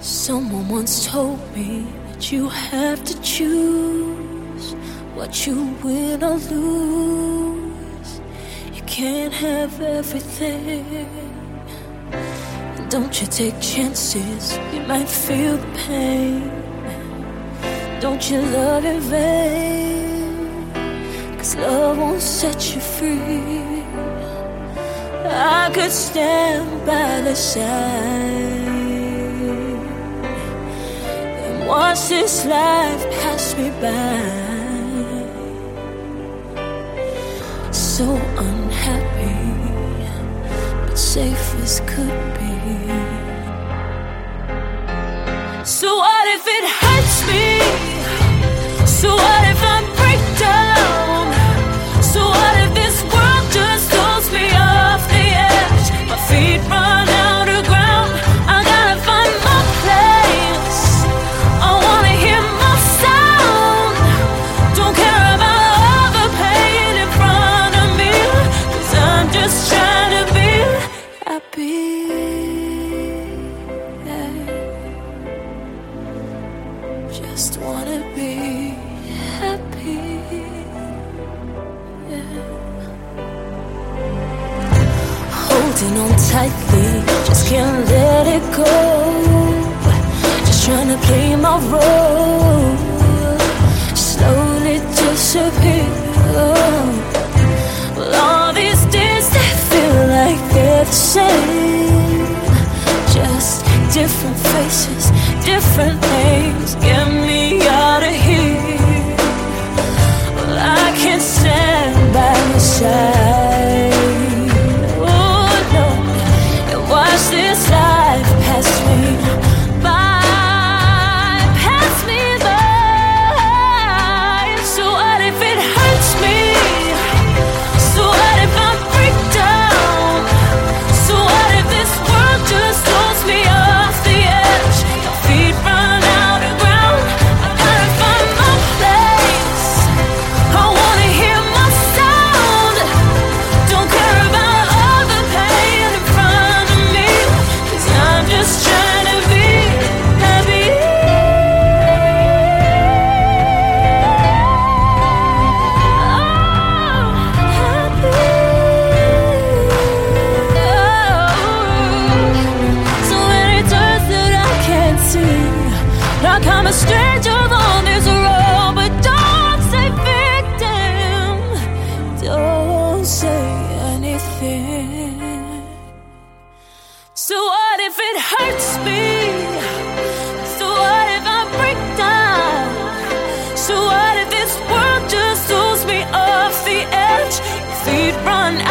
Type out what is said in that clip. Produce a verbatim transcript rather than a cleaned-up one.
Someone once told me that you have to choose what you win or lose. You can't have everything. And don't you take chances, you might feel the pain. Don't you love in vain, 'cause love won't set you free. I could stand by the side and watch this life pass me by. So unhappy, but safe as could be. So what if it hurts me? So what if I break down? So what if this world just throws me off the edge? My feet run out of ground, I gotta find my place. I wanna hear my sound. Don't care about all the pain in front of me, 'cause I'm just trying to be happy. Just wanna be happy, yeah. Holding on tightly, just can't let it go. Just trying to play my role, slowly disappear. Well, all these days they feel like they're the same, just different faces, different names. Get me out of here. Well, I can't stand by your side, oh no, and watch this life pass me by, pass me by. So what if it hurts me? So what if I break down? So what if this world just throws me off the edge? My feet run out of ground, I gotta find my place. I wanna hear my sound. Don't care about all the pain in front of me, 'cause I'm just trying to be happy. Oh, happy. Oh. So many turns that I can't see, like I'm a stranger on this road. But don't say victim, don't say anything. So what if it hurts me? So what if I break down? So what if this world just throws me off the edge? Feet run